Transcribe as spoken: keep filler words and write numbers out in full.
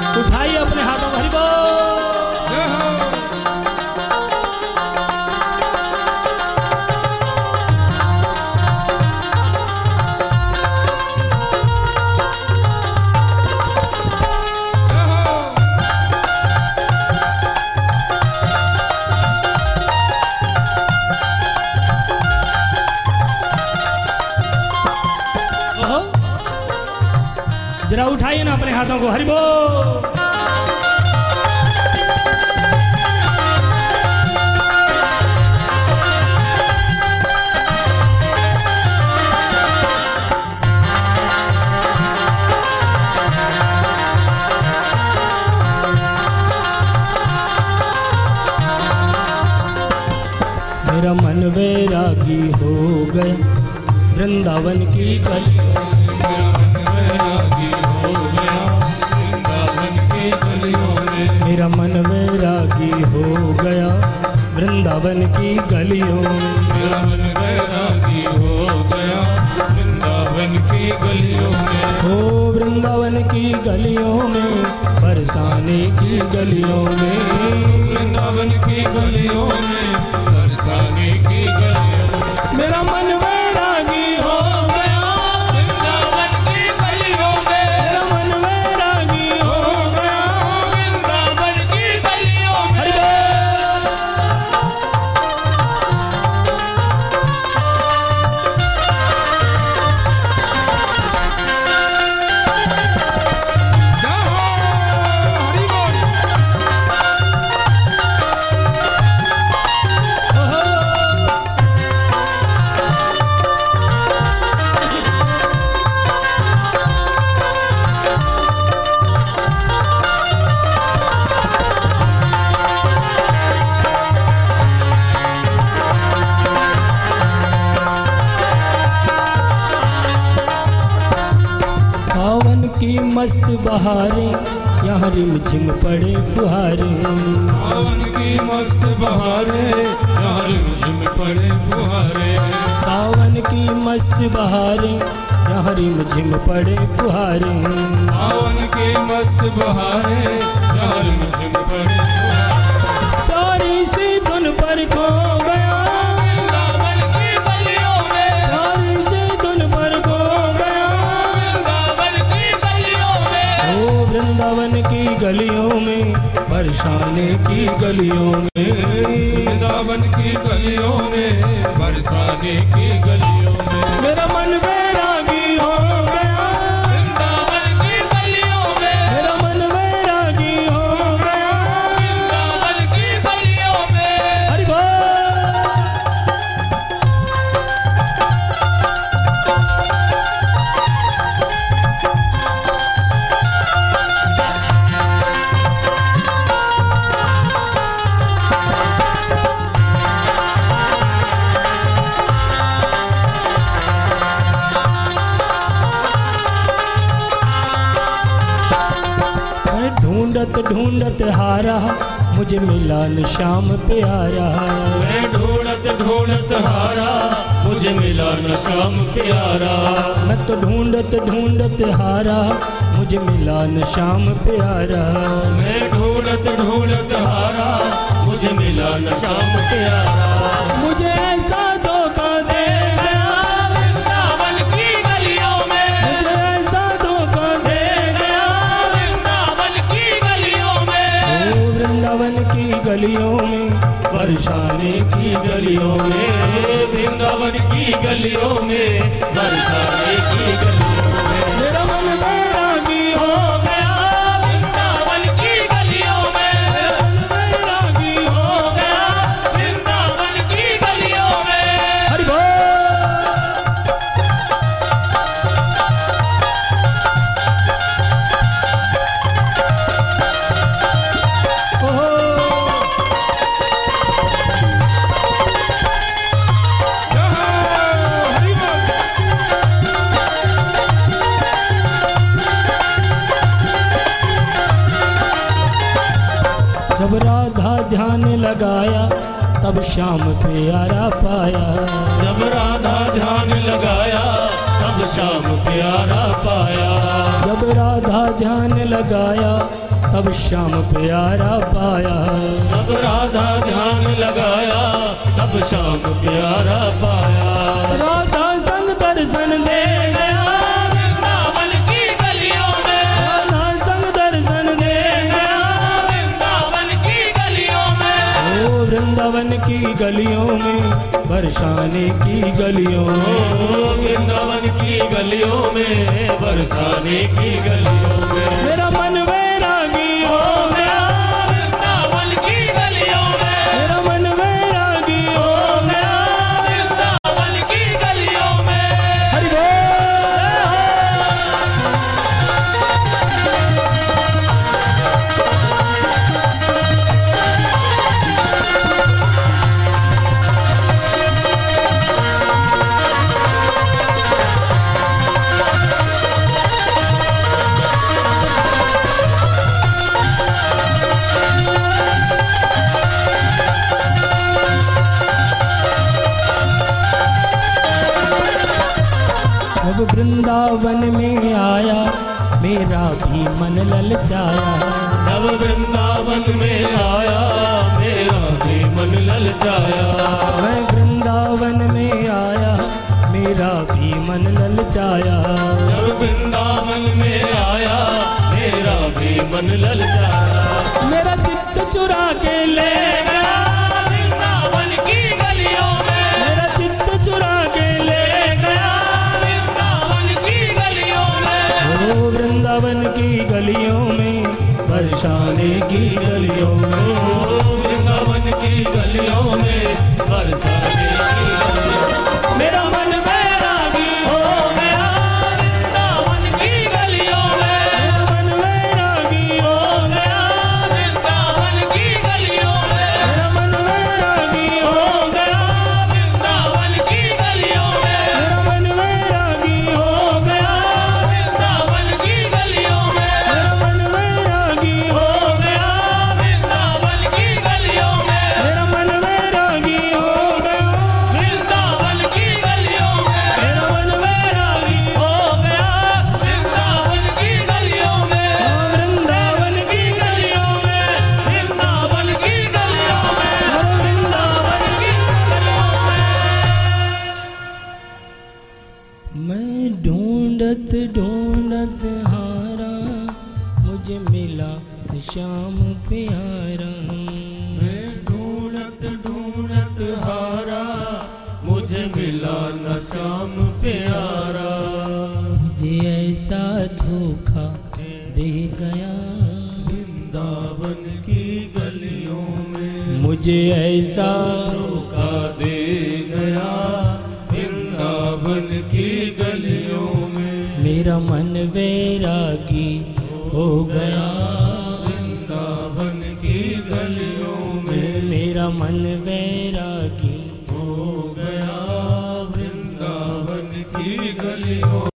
उठाइए अपने हाथों को, हरि बोल। जरा उठाइए ना अपने हाथों को, हरि बोल। मेरा मन वैरागी हो गया वृंदावन की गलियों, मेरा मन वैरागी हो गया वृंदावन की गलियों में, मेरा मन वैरागी हो गया वृंदावन की गलियों में, हो वृंदावन की गलियों में, बरसाने की गलियों में, वृंदावन की गलियों में, बरसाने की गलियों में, मेरा मन वैरागी हो गया वृंदावन की गलियों में, मेरा मन वैरागी हो गया वृंदावन की गलियों में। हरि सावन की मस्त बहारें यहाँ रिम झिम पड़े फुहारे, सावन की मस्त बहारें यहाँ रिमझिम पड़े फुहारे, सावन की मस्त बहारें यहाँ रिम झिम पड़े फुहारे, सावन की मस्त बहारें यहाँ रिमझिम पड़े फुहारे, प्यारी सी धुन पर खो गया वृंदावन की गलियों में, प्यारी सी धुन पर खो गया, वृंदावन की गलियों में, ओ वृंदावन की गलियों में, बरसाने की गलियों में, वृंदावन की गलियों में, बरसाने की गलियों में, मेरा मन वैरागी हो गया वृंदावन की गलियों में, मेरा मन वैरागी हो गया वृंदावन की गलियों में। हरि बोल। ढूंढत ढूंढत हारा मुझे मिला न श्याम प्यारा, मैं ढूंढत ढूंढत हारा मुझे मिला न श्याम प्यारा, मैं तो ढूंढत ढूंढत हारा मुझे मिला न श्याम प्यारा, मैं ढूंढत ढूंढत हारा मुझे मिला न श्याम प्यारा, मुझे ऐसा धोखा दे गया वृंदावन की गलियों में, मुझे ऐसा धोखा दे गया, वृंदावन की गलियों में, ओ वृंदावन की गलियों में, बरसाने की गलियों में, वृंदावन की गलियों में, बरसाने की गलियों में, मेरा मन वैरागी हो गया वृंदावन की गलियों में, मेरा मन वैरागी हो गया वृंदावन की गलियों में। हरि बोल। जब राधा ध्यान लगाया तब श्याम प्यारा पाया, जब राधा ध्यान लगाया तब श्याम प्यारा पाया। जब राधा ध्यान लगाया तब श्याम प्यारा पाया। जब राधा ध्यान लगाया तब श्याम प्यारा पाया। राधा संग दर्शन दे गया वृंदावन की गलियों में, राधा संग दर्शन दे गया वृंदावन की गलियों में, ओ वृंदावन की गलियों में, बरसाने की गलियों ओ में, वृंदावन की गलियों में, बरसाने की गलियों में। मेरा मन वैरागी हो गया वृंदावन की गलियों में, मेरा मन वैरागी हो गया वृंदावन की गलियों में। हरि बोल। जब वृंदावन में आया मेरा भी मन ललचाया। जब वृंदावन में आया मेरा भी मन ललचाया। मैं वृंदावन में आया मेरा भी मन ललचाया। जब वृंदावन में आया मेरा भी मन ललचाया। मेरा चित्त चुरा के ले गया वृंदावन की गलियों में, मेरा चित्त चुरा के ले गया वृंदावन की गलियों में, ओ वृंदावन की गलियों में, बरसाने की गलियों में, ओ वृंदावन की गलियों में, बरसाने की गलियों में। मेरा मन वैरागी हो गया वृंदावन की गलियों में, मेरा मन वैरागी हो गया वृंदावन की गलियों में, मेरा मन वैरागी हो गया वृंदावन की गलियों में, मेरा मन वैरागी हो गया वृंदावन की गलियों में, मेरा मन वैरागी हो गया वृंदावन की गलियों में, मेरा मन वैरागी हो गया वृंदावन की गलियों में, मेरा मन वैरागी हो गया वृंदावन की गलियों में, हाँ, वृंदावन की गलियों में, वृंदावन की गलियों में, और वृंदावन की गलियों में। मैं ढूंढत ढूंढत हारा मुझे मिला श्याम प्यारा। मैं ढूंढत ढूंढत हारा मुझे मिला न श्याम प्यारा। मुझे ऐसा धोखा दे गया वृंदावन की गलियों में, मुझे ऐसा धोखा दे गया वृंदावन की गलियों में। मेरा मन वैरागी हो गया वृंदावन की गलियों में, मेरा मन वैरागी